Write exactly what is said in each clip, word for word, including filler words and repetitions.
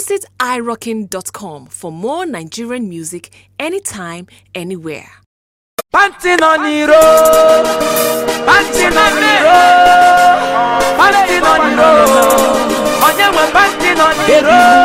Visit i rockin dot com for more Nigerian music anytime, anywhere. Panting on the road, panting on the road, panting on the road, on your panting on the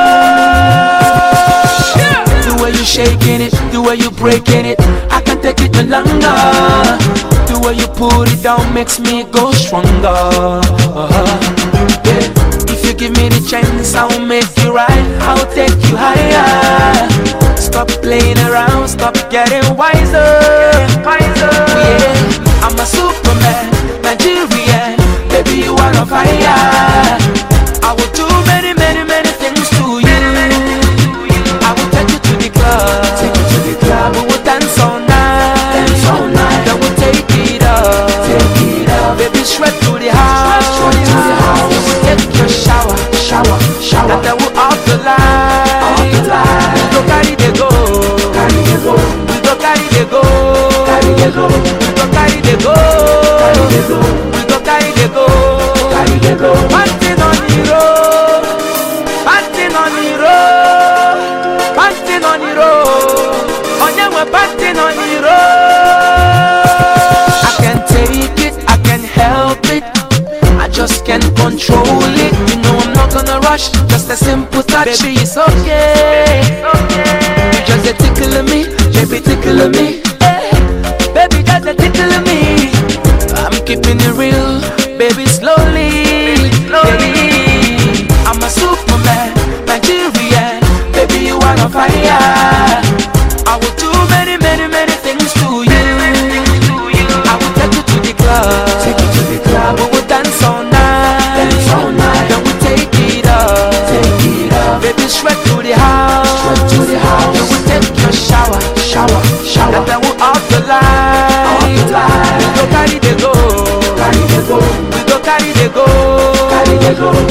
road. The way you shaking it, the way you breaking it, I can't take it no longer. The way you put it down makes me go stronger. Uh-huh. Yeah. If you give me the chance, I'll make you right, I'll take you higher. Stop playing around, stop getting wiser, wiser. Yeah, I'm a Superman, Nigerian, baby you are on fire. I will do many, many, many things to you. I will take you to the club, take you to the club. We will dance all night, dance all night. Then we'll take it up, take it up. Baby straight to the house, straight to the house. Then we'll take your shower, shower, shower. And then we'll off the light, off the light. We go carry the go, carry the go. We go carry the go, carry the go. We go carry the go, carry the go. We go carry the go, carry the go. Panting on the road, panting on the road, panting on the road. On your way, panting on the road. I can't take it, I can't help it. I just can't control it. You know I'm not gonna rush, just a simple touch. Baby, it's okay, it's okay. You just a tickle of me, baby, tickle of me. Hey, baby, just a tickle of me. I'm keeping it real, baby, slowly, baby, slowly. I'm a Superman, Nigerian, baby, you are on fire. I will do many, many, many things to you. I will take you to the club, take you to the club. We will dance all night, dance all night. Then we take it up, take it up. Baby, straight to the house, straight to the house. Then we take your shower, shower, shower. And then we off the light, off the light. We go carry the go, carry the go. We go carry the go, carry the go.